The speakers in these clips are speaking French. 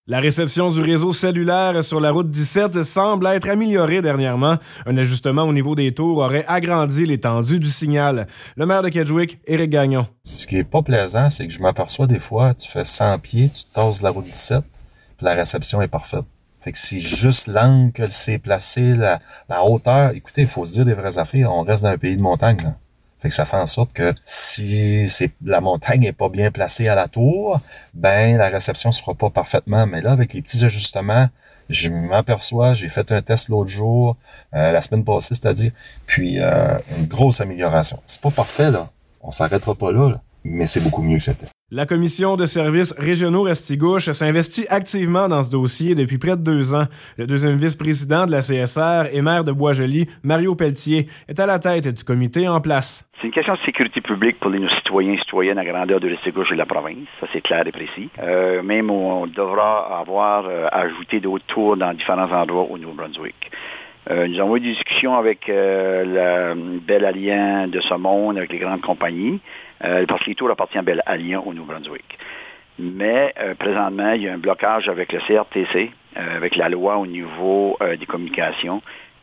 La réception du réseau cellulaire sur la route 17 semble être améliorée dernièrement. Un ajustement au niveau des tours aurait agrandi l'étendue du signal. Le maire de Kedgewick, Éric Gagnon. Ce qui est pas plaisant, c'est que je m'aperçois des fois, tu fais 100 pieds, tu tasses la route 17, puis la réception est parfaite. Fait que c'est juste l'angle que c'est placé, la hauteur. Écoutez, il faut se dire des vraies affaires, on reste dans un pays de montagne, là. Fait que ça fait en sorte que si la montagne est pas bien placée à la tour, ben la réception se fera pas parfaitement. Mais là, avec les petits ajustements, je m'aperçois, j'ai fait un test l'autre jour, la semaine passée, c'est-à-dire, puis une grosse amélioration. C'est pas parfait, là. On s'arrêtera pas là, mais c'est beaucoup mieux que c'était. La Commission de services régionaux Restigouche s'investit activement dans ce dossier depuis près de 2 ans. Le deuxième vice-président de la CSR et maire de Boisjoli, Mario Pelletier, est à la tête du comité en place. C'est une question de sécurité publique pour nos citoyens et citoyennes à grandeur de Restigouche et de la province. Ça, c'est clair et précis. Même on devra avoir ajouté d'autres tours dans différents endroits au Nouveau-Brunswick. Nous avons eu des discussions avec la Bell Alliance de ce monde, avec les grandes compagnies, parce que les tours appartiennent à Bell Alliance au Nouveau-Brunswick. Mais présentement, il y a un blocage avec le CRTC, avec la loi au niveau des communications,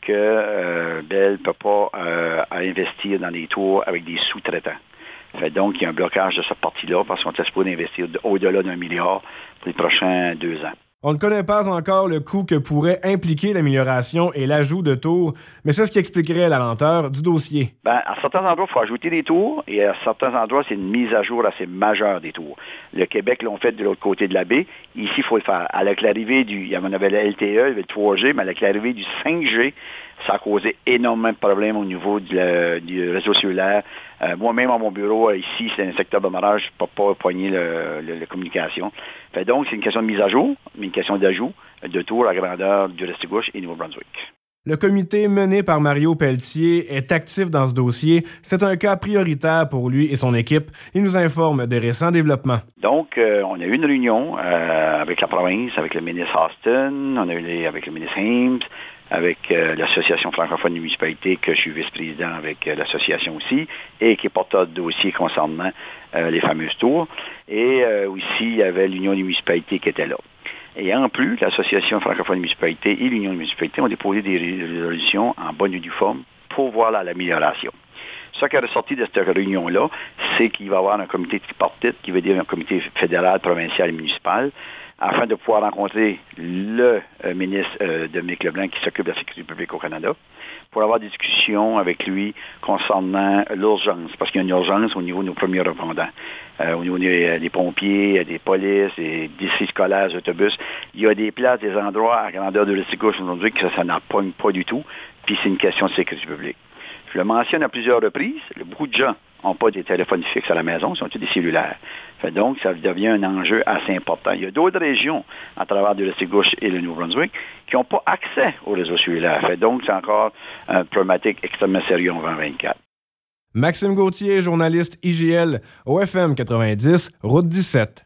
que Bell ne peut pas investir dans les tours avec des sous-traitants. Fait donc, il y a un blocage de cette partie-là parce qu'on est supposé investir au-delà d'1 milliard pour les prochains 2 ans. On ne connaît pas encore le coût que pourrait impliquer l'amélioration et l'ajout de tours, mais c'est ce qui expliquerait la lenteur du dossier. À certains endroits, il faut ajouter des tours, et à certains endroits, c'est une mise à jour assez majeure des tours. Le Québec l'ont fait de l'autre côté de la baie. Ici, il faut le faire. Avec l'arrivée il y avait le LTE, il y avait le 3G, mais avec l'arrivée du 5G, ça a causé énormément de problèmes au niveau du réseau cellulaire. Moi-même, à mon bureau, ici, c'est un secteur de barrage, je ne peux pas poigner la communication. Fait donc, c'est une question de mise à jour, mais une question d'ajout de tours à grandeur du Restigouche et Nouveau-Brunswick. Le comité mené par Mario Pelletier est actif dans ce dossier. C'est un cas prioritaire pour lui et son équipe. Il nous informe des récents développements. Donc, on a eu une réunion avec la province, avec le ministre Austin, on a eu avec le ministre Hames, avec l'Association francophone des municipalités, que je suis vice-président avec l'association aussi, et qui est porteur de dossier concernant les fameuses tours. Et aussi, il y avait l'Union des municipalités qui était là. Et en plus, l'Association francophone des municipalités et l'Union des municipalités ont déposé des résolutions en bonne et due forme pour voir l'amélioration. Ce qui est ressorti de cette réunion-là, c'est qu'il va y avoir un comité tripartite, qui veut dire un comité fédéral, provincial et municipal, afin de pouvoir rencontrer le ministre Dominique Leblanc qui s'occupe de la sécurité publique au Canada, pour avoir des discussions avec lui concernant l'urgence, parce qu'il y a une urgence au niveau de nos premiers répondants, au niveau des pompiers, des polices, des districts scolaires, des autobus. Il y a des places, des endroits à grandeur de Restigouche aujourd'hui que ça n'appogne pas du tout, puis c'est une question de sécurité publique. Je le mentionne à plusieurs reprises, beaucoup de gens n'ont pas des téléphones fixes à la maison, ils ont tous des cellulaires. Fait donc, ça devient un enjeu assez important. Il y a d'autres régions, à travers le Restigouche et le Nouveau-Brunswick, qui n'ont pas accès au réseau cellulaire. Fait donc, c'est encore un problématique extrêmement sérieux en 2024. Maxime Gauthier, journaliste IGL, au FM 90, route 17.